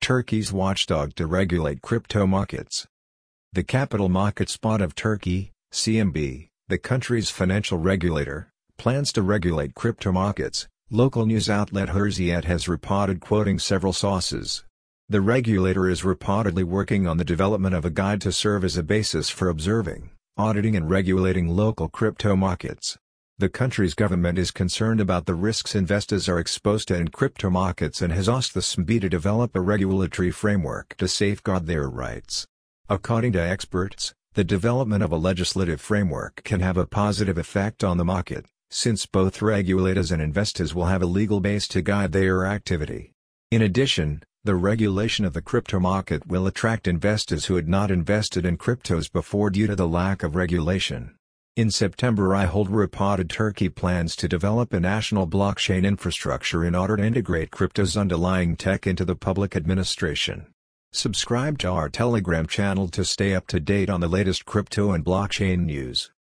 Turkey's watchdog to regulate crypto markets. The Capital Markets Board of Turkey, CMB, the country's financial regulator, plans to regulate crypto markets, local news outlet Hürriyet has reported, quoting several sources. The regulator is reportedly working on the development of a guide to serve as a basis for observing, auditing and regulating local crypto markets. The country's government is concerned about the risks investors are exposed to in crypto markets and has asked the CMB to develop a regulatory framework to safeguard their rights. According to experts, the development of a legislative framework can have a positive effect on the market, since both regulators and investors will have a legal base to guide their activity. In addition, the regulation of the crypto market will attract investors who had not invested in cryptos before due to the lack of regulation. In September, iHold reported Turkey plans to develop a national blockchain infrastructure in order to integrate crypto's underlying tech into the public administration. Subscribe to our Telegram channel to stay up to date on the latest crypto and blockchain news.